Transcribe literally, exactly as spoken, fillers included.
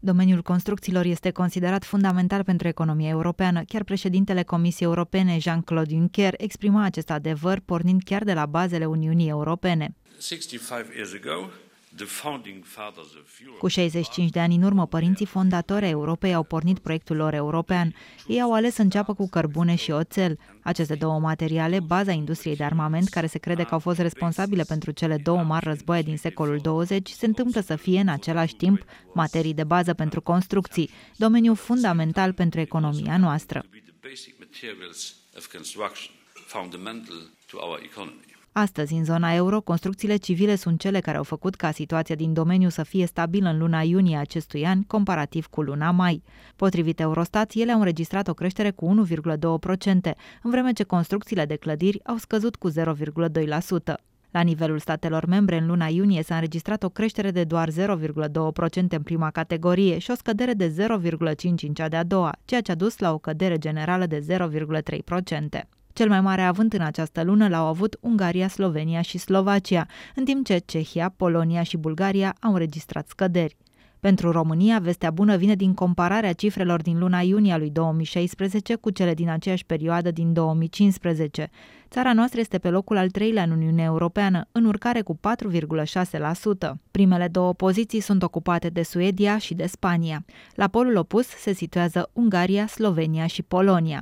Domeniul construcțiilor este considerat fundamental pentru economia europeană. Chiar președintele Comisiei Europene, Jean-Claude Juncker, exprima acest adevăr pornind chiar de la bazele Uniunii Europene. Cu șaizeci și cinci de ani în urmă, părinții fondatori ai Europei au pornit proiectul lor european. Ei au ales să înceapă cu cărbune și oțel. Aceste două materiale, baza industriei de armament, care se crede că au fost responsabile pentru cele două mari războaie din secolul douăzeci, se întâmplă să fie în același timp materii de bază pentru construcții, domeniu fundamental pentru economia noastră. Astăzi, în zona euro, construcțiile civile sunt cele care au făcut ca situația din domeniu să fie stabilă în luna iunie acestui an, comparativ cu luna mai. Potrivit Eurostat, ele au înregistrat o creștere cu unu virgulă doi la sută, în vreme ce construcțiile de clădiri au scăzut cu zero virgulă doi la sută. La nivelul statelor membre, în luna iunie s-a înregistrat o creștere de doar zero virgulă doi la sută în prima categorie și o scădere de zero virgulă cinci la sută în cea de-a doua, ceea ce a dus la o cădere generală de zero virgulă trei la sută. Cel mai mare avânt în această lună l-au avut Ungaria, Slovenia și Slovacia, în timp ce Cehia, Polonia și Bulgaria au înregistrat scăderi. Pentru România, vestea bună vine din compararea cifrelor din luna iunie a lui două mii șaisprezece cu cele din aceeași perioadă din două mii cincisprezece. Țara noastră este pe locul al treilea în Uniunea Europeană, în urcare cu patru virgulă șase la sută. Primele două poziții sunt ocupate de Suedia și de Spania. La polul opus se situează Ungaria, Slovenia și Polonia.